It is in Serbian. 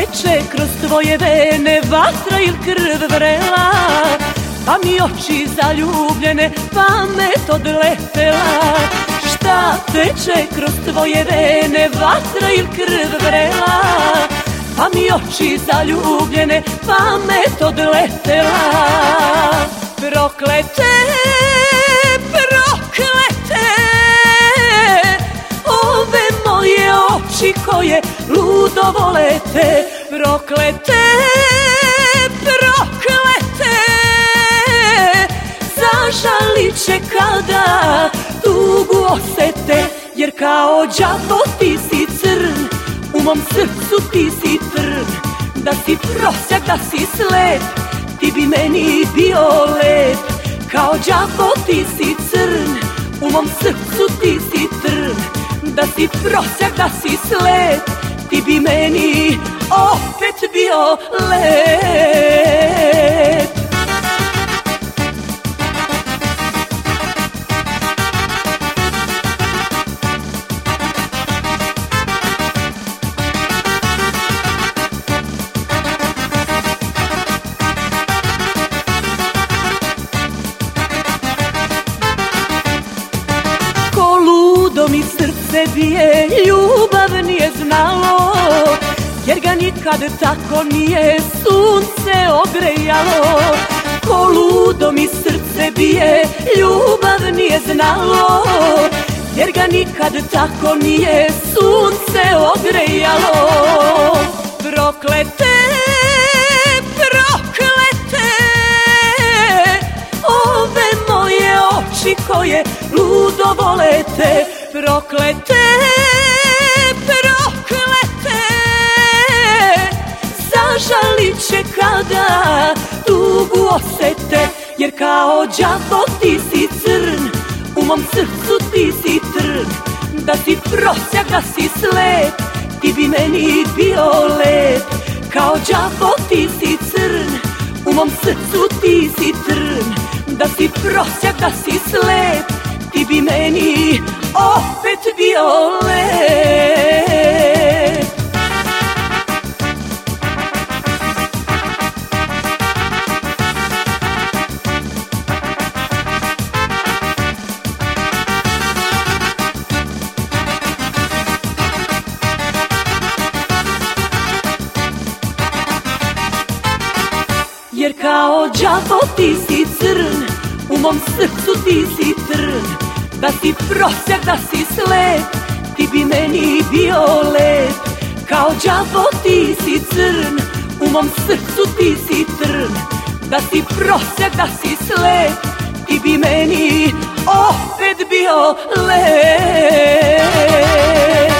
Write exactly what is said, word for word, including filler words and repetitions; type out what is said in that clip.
teče kroz tvoje vene, vatra ili krv vrela, pa mi oči zaljubljene, pamet odletela. Šta teče kroz tvoje vene, vatra ili krv vrela, pa mi oči zaljubljene, pamet odletela. Proklete, proklete, ove moje oči koje ludo volete. Proklete, proklete, zažalit će kada tugu osete. Jer kao đavo ti si crn, u mom srcu ti si trn. Da si prosjak, da si slep, ti bi meni bio lep. Kao đavo ti si crn, u mom srcu ti si trn. Da si prosjak, da si slep, ti bi meni opet bio lep. Ludo mi srce bije, ljubav nije znalo, jer ga nikad tako nije sunce ogrejalo. Ko ludo mi srce bije, ljubav nije znalo, jer ga nikad tako nije sunce ogrejalo. Proklete, proklete, ove moje oči koje ludo volete. Proklete, proklete, zažalit će kada tugu osete. Jer kao đavo ti si crn, u mom srcu ti si trn. Da si prosjak, da si slep, ti bi meni bio lep. Kao đavo ti si crn, u mom srcu ti si trn. Da si prosjak, da si slep, ti bi meni opet bio lep. Jer kao đavo ti si crn, u mom srcu ti si trn. Da si prosjak, da si slep, ti bi meni bio lep. Kao đavo ti si crn, u mom srcu ti si trn. Da si prosjak, da si slep, ti bi meni opet bio lep.